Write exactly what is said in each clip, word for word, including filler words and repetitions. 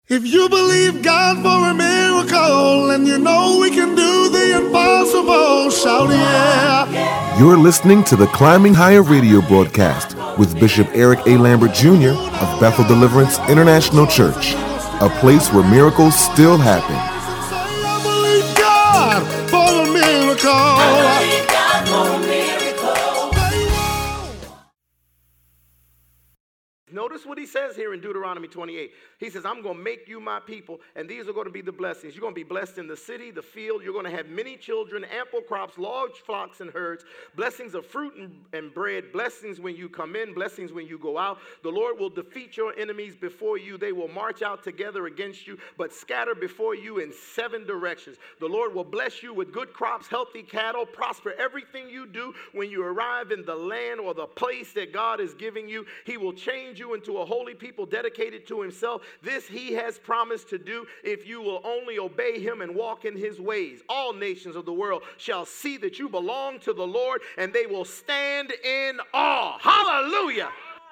If you believe God for a miracle and you know we can do the impossible, shout yeah. You're listening to the Climbing Higher radio broadcast with Bishop Eric A. Lambert Junior of Bethel Deliverance International Church, a place where miracles still happen. I believe God for a miracle. I believe God for a miracle. Notice what he says here in Deuteronomy twenty-eight. He says, I'm going to make you my people, and these are going to be the blessings. You're going to be blessed in the city, the field. You're going to have many children, ample crops, large flocks and herds, blessings of fruit and, and bread, blessings when you come in, blessings when you go out. The Lord will defeat your enemies before you. They will march out together against you, but scatter before you in seven directions. The Lord will bless you with good crops, healthy cattle, prosper everything you do. When you arrive in the land or the place that God is giving you, he will change you into a holy people dedicated to himself. This he has promised to do if you will only obey him and walk in his ways. All nations of the world shall see that you belong to the Lord, and they will stand in awe. Hallelujah.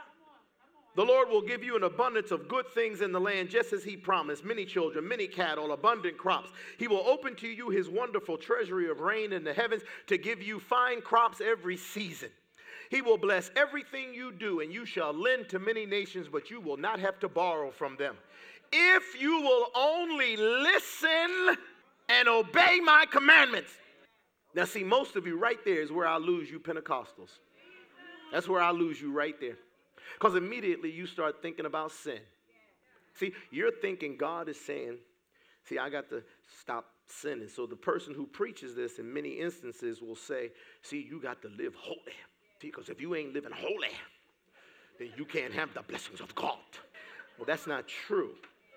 The Lord will give you an abundance of good things in the land, just as he promised. Many children, many cattle, abundant crops. He will open to you his wonderful treasury of rain in the heavens to give you fine crops every season. He will bless everything you do, and you shall lend to many nations, but you will not have to borrow from them. If you will only listen and obey my commandments. Now, see, most of you right there is where I lose you Pentecostals. That's where I lose you right there. Because immediately you start thinking about sin. See, you're thinking God is saying, see, I got to stop sinning. So the person who preaches this in many instances will say, see, you got to live holy. Because if you ain't living holy, then you can't have the blessings of God. Well, that's not true.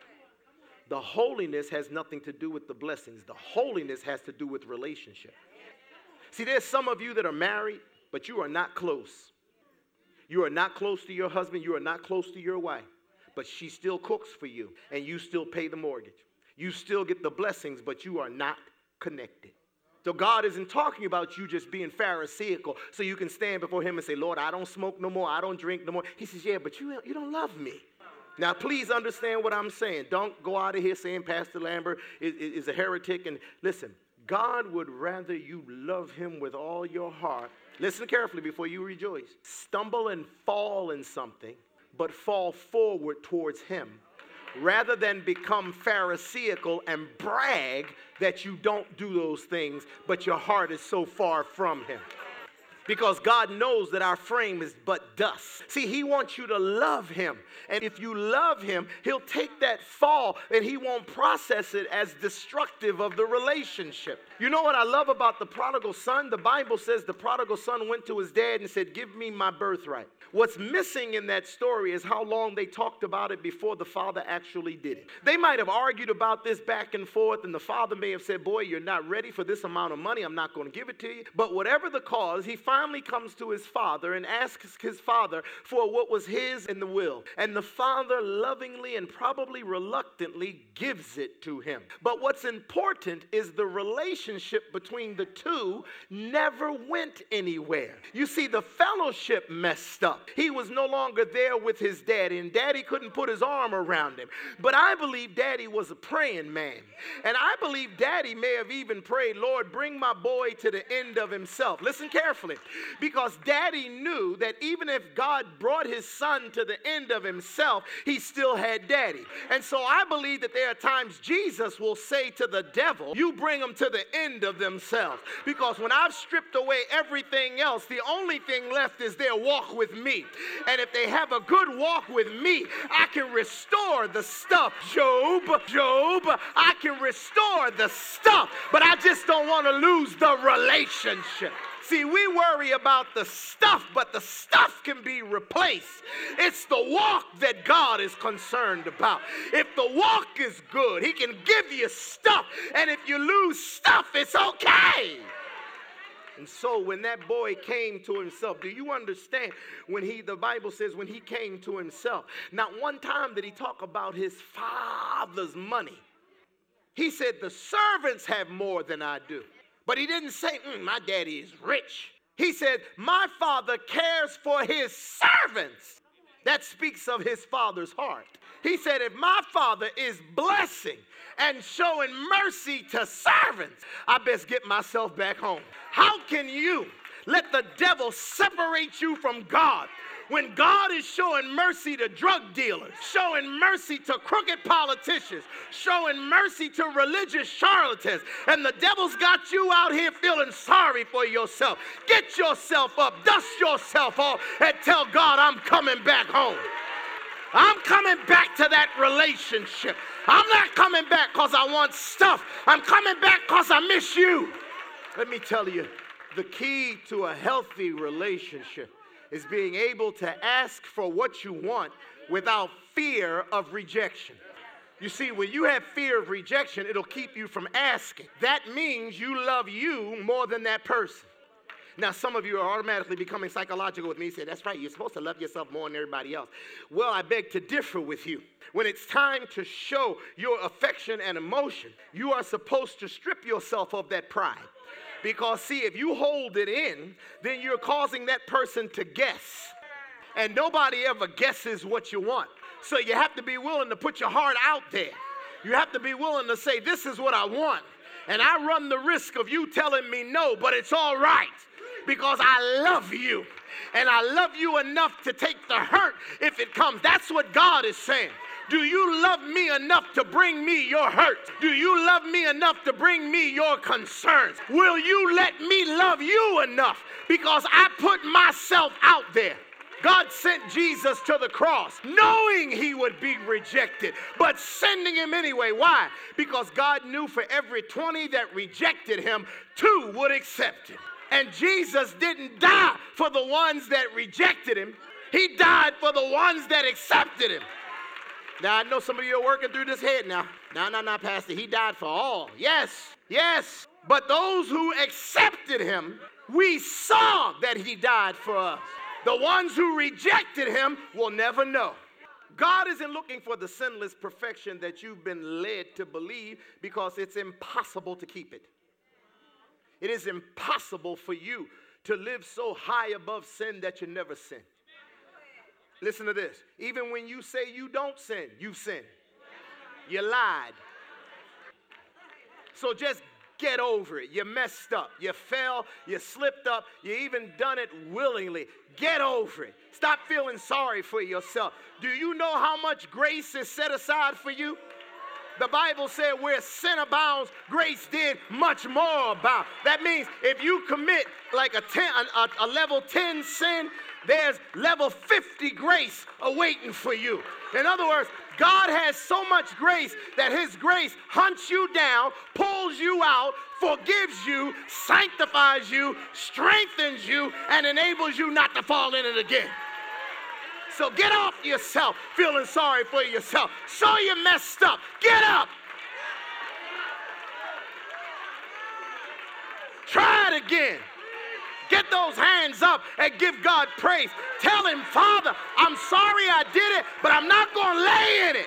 The holiness has nothing to do with the blessings. The holiness has to do with relationship. See, there's some of you that are married, but you are not close. You are not close to your husband. You are not close to your wife. But she still cooks for you, and you still pay the mortgage. You still get the blessings, but you are not connected. So God isn't talking about you just being pharisaical so you can stand before him and say, Lord, I don't smoke no more. I don't drink no more. He says, yeah, but you, you don't love me. Now, please understand what I'm saying. Don't go out of here saying Pastor Lambert is, is a heretic. And listen, God would rather you love him with all your heart. Listen carefully before you rejoice. Stumble and fall in something, but fall forward towards him, rather than become pharisaical and brag that you don't do those things, but your heart is so far from him. Because God knows that our frame is but dust. See, he wants you to love him. And if you love him, he'll take that fall and he won't process it as destructive of the relationship. You know what I love about the prodigal son? The Bible says the prodigal son went to his dad and said, give me my birthright. What's missing in that story is how long they talked about it before the father actually did it. They might have argued about this back and forth, and the father may have said, boy, you're not ready for this amount of money. I'm not going to give it to you. But whatever the cause, he finally comes to his father and asks his father for what was his in the will. And the father lovingly and probably reluctantly gives it to him. But what's important is the relationship between the two never went anywhere. You see, the fellowship messed up. He was no longer there with his daddy, and daddy couldn't put his arm around him. But I believe daddy was a praying man. And I believe daddy may have even prayed, Lord, bring my boy to the end of himself. Listen carefully. Because daddy knew that even if God brought his son to the end of himself, he still had daddy. And so I believe that there are times Jesus will say to the devil, you bring them to the end of themselves. Because when I've stripped away everything else, the only thing left is their walk with me. And if they have a good walk with me, I can restore the stuff. Job, Job, I can restore the stuff. But I just don't want to lose the relationship. See, we worry about the stuff, but the stuff can be replaced. It's the walk that God is concerned about. If the walk is good, he can give you stuff. And if you lose stuff, it's okay. And so when that boy came to himself, do you understand when he, the Bible says when he came to himself, not one time did he talk about his father's money. He said the servants have more than I do. But he didn't say, mm, my daddy is rich. He said, my father cares for his servants. That speaks of his Father's heart. He said, if my Father is blessing and showing mercy to servants, I best get myself back home. How can you let the devil separate you from God when God is showing mercy to drug dealers, showing mercy to crooked politicians, showing mercy to religious charlatans, and the devil's got you out here feeling sorry for yourself? Get yourself up, dust yourself off, and tell God, I'm coming back home. I'm coming back to that relationship. I'm not coming back because I want stuff. I'm coming back because I miss you. Let me tell you, the key to a healthy relationship is being able to ask for what you want without fear of rejection. You see, when you have fear of rejection, it'll keep you from asking. That means you love you more than that person. Now, some of you are automatically becoming psychological with me. You say, that's right, you're supposed to love yourself more than everybody else. Well, I beg to differ with you. When it's time to show your affection and emotion, you are supposed to strip yourself of that pride. Because, see, if you hold it in, then you're causing that person to guess. And nobody ever guesses what you want. So you have to be willing to put your heart out there. You have to be willing to say, this is what I want. And I run the risk of you telling me no, but it's all right. Because I love you. And I love you enough to take the hurt if it comes. That's what God is saying. Do you love me enough to bring me your hurt? Do you love me enough to bring me your concerns? Will you let me love you enough? Because I put myself out there. God sent Jesus to the cross knowing he would be rejected, but sending him anyway. Why? Because God knew for every twenty that rejected him, two would accept him. And Jesus didn't die for the ones that rejected him. He died for the ones that accepted him. Now, I know some of you are working through this head now. No, no, no, Pastor. He died for all. Yes, yes. But those who accepted him, we saw that he died for us. The ones who rejected him will never know. God isn't looking for the sinless perfection that you've been led to believe, because it's impossible to keep it. It is impossible for you to live so high above sin that you never sin. Listen to this. Even when you say you don't sin, you sin. You lied. So just get over it. You messed up. You fell. You slipped up. You even done it willingly. Get over it. Stop feeling sorry for yourself. Do you know how much grace is set aside for you? The Bible said where sin abounds, grace did much more abound. That means if you commit like a, ten, a, a level ten sin, there's level fifty grace awaiting for you. In other words, God has so much grace that his grace hunts you down, pulls you out, forgives you, sanctifies you, strengthens you, and enables you not to fall in it again. So get off yourself feeling sorry for yourself. So you messed up. Get up. Try it again. Get those hands up and give God praise. Tell him, Father, I'm sorry I did it, but I'm not going to lay in it.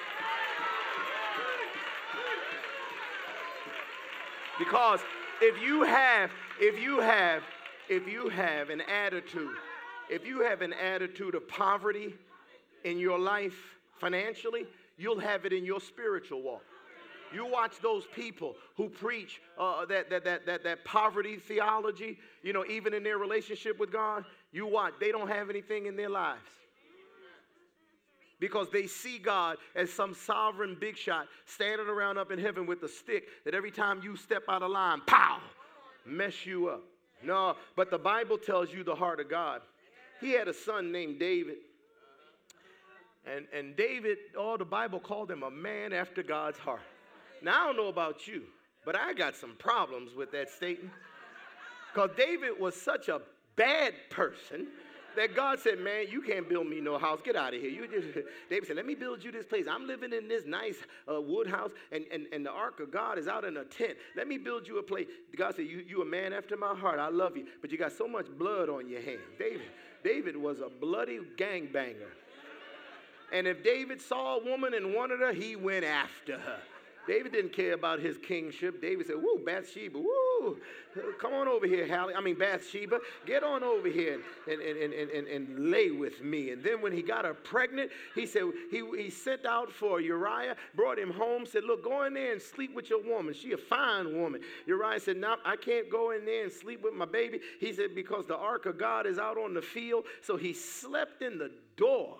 Because if you have, if you have, if you have an attitude, if you have an attitude of poverty in your life financially, you'll have it in your spiritual walk. You watch those people who preach uh, that, that, that, that, that poverty theology, you know, even in their relationship with God, you watch, they don't have anything in their lives. Because they see God as some sovereign big shot standing around up in heaven with a stick that every time you step out of line, pow, mess you up. No, but the Bible tells you the heart of God. He had a son named David. And, and David, oh, the Bible called him a man after God's heart. Now, I don't know about you, but I got some problems with that statement. Because David was such a bad person that God said, man, you can't build me no house. Get out of here. You just, David said, let me build you this place. I'm living in this nice uh, wood house, and, and, and the ark of God is out in a tent. Let me build you a place. God said, you, you a man after my heart. I love you, but you got so much blood on your hands. David, David was a bloody gangbanger. And if David saw a woman and wanted her, he went after her. David didn't care about his kingship. David said, woo, Bathsheba, woo, come on over here, Hallie. I mean, Bathsheba, get on over here and, and, and, and, and lay with me. And then when he got her pregnant, he said, he, he sent out for Uriah, brought him home, said, look, go in there and sleep with your woman. She a fine woman. Uriah said, no, I can't go in there and sleep with my baby. He said, because the ark of God is out on the field. So he slept in the door.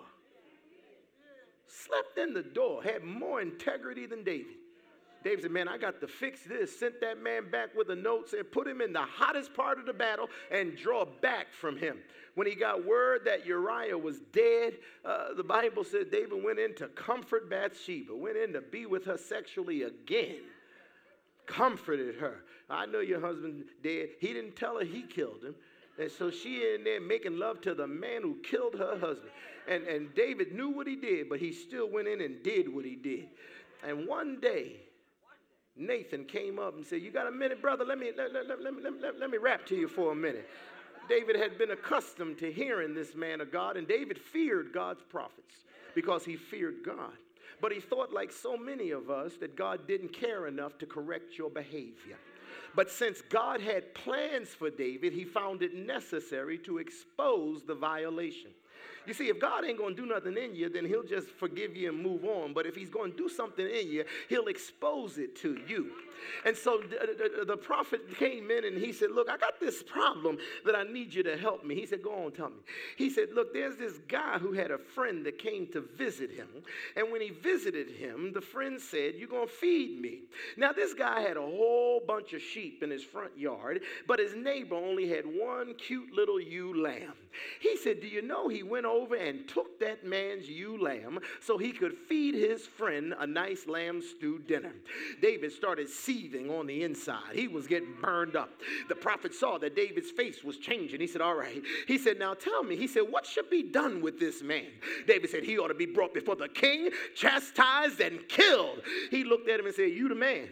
Slept in the door. Had more integrity than David. David said, man, I got to fix this. Sent that man back with a note, said, put him in the hottest part of the battle and draw back from him. When he got word that Uriah was dead, uh, the Bible said David went in to comfort Bathsheba, went in to be with her sexually again, comforted her. I know your husband dead. He didn't tell her he killed him. And so she in there making love to the man who killed her husband. And, and David knew what he did, but he still went in and did what he did. And one day, Nathan came up and said, you got a minute, brother? Let me, let, let, let, let, let, let me rap to you for a minute. David had been accustomed to hearing this man of God, and David feared God's prophets because he feared God. But he thought, like so many of us, that God didn't care enough to correct your behavior. But since God had plans for David, he found it necessary to expose the violation. You see, if God ain't going to do nothing in you, then he'll just forgive you and move on. But if he's going to do something in you, he'll expose it to you. And so the, the, the prophet came in and he said, look, I got this problem that I need you to help me. He said, go on, tell me. He said, look, there's this guy who had a friend that came to visit him. And when he visited him, the friend said, you're going to feed me. Now, this guy had a whole bunch of sheep in his front yard, but his neighbor only had one cute little ewe lamb. He said, do you know he went over and took that man's ewe lamb so he could feed his friend a nice lamb stew dinner? David started seething on the inside. He was getting burned up. The prophet saw that David's face was changing. He said, all right. He said, now tell me. He said, what should be done with this man? David said, he ought to be brought before the king, chastised and killed. He looked at him and said, you the man.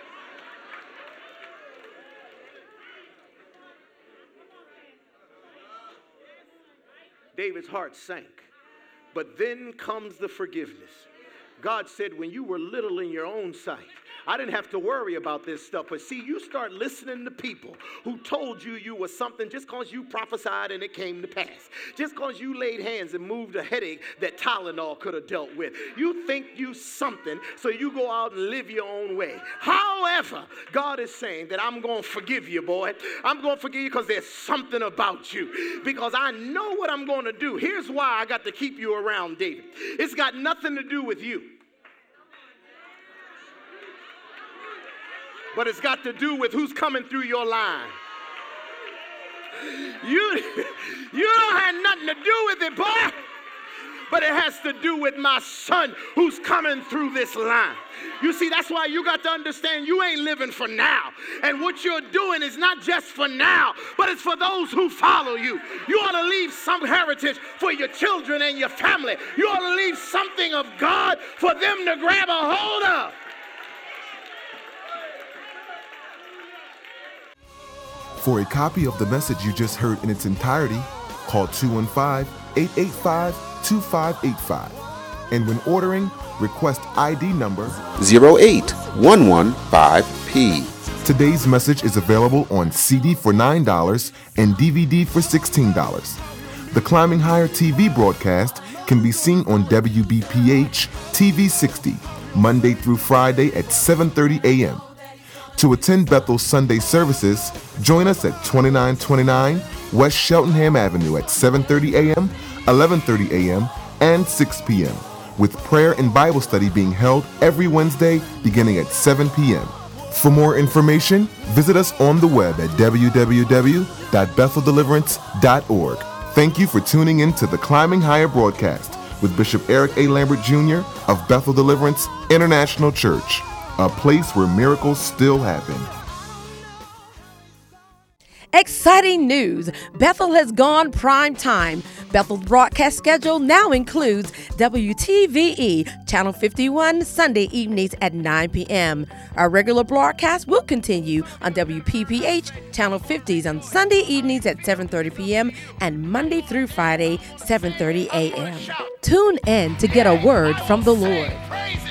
David's heart sank. But then comes the forgiveness. God said, when you were little in your own sight, I didn't have to worry about this stuff. But see, you start listening to people who told you you were something just because you prophesied and it came to pass. Just because you laid hands and moved a headache that Tylenol could have dealt with. You think you something, so you go out and live your own way. However, God is saying that I'm going to forgive you, boy. I'm going to forgive you because there's something about you. Because I know what I'm going to do. Here's why I got to keep you around, David. It's got nothing to do with you. But it's got to do with who's coming through your line. You, you don't have nothing to do with it, boy. But it has to do with my son who's coming through this line. You see, that's why you got to understand you ain't living for now. And what you're doing is not just for now, but it's for those who follow you. You ought to leave some heritage for your children and your family. You ought to leave something of God for them to grab a hold of. For a copy of the message you just heard in its entirety, call two one five, eight eight five, two five eight five. And when ordering, request I D number zero eight one one five P. Today's message is available on C D for nine dollars and D V D for sixteen dollars. The Climbing Higher T V broadcast can be seen on W B P H T V sixty, Monday through Friday at seven thirty a.m. To attend Bethel's Sunday services, join us at twenty-nine twenty-nine West Cheltenham Avenue at seven thirty a.m., eleven thirty a.m., and six p.m., with prayer and Bible study being held every Wednesday beginning at seven p.m. For more information, visit us on the web at w w w dot bethel deliverance dot org. Thank you for tuning in to the Climbing Higher broadcast with Bishop Eric A. Lambert Junior of Bethel Deliverance International Church, a place where miracles still happen. Exciting news! Bethel has gone prime time. Bethel's broadcast schedule now includes W T V E Channel fifty-one Sunday evenings at nine p.m. Our regular broadcast will continue on W P P H Channel fifties on Sunday evenings at seven thirty p.m. and Monday through Friday, seven thirty a.m. Tune in to get a word from the Lord.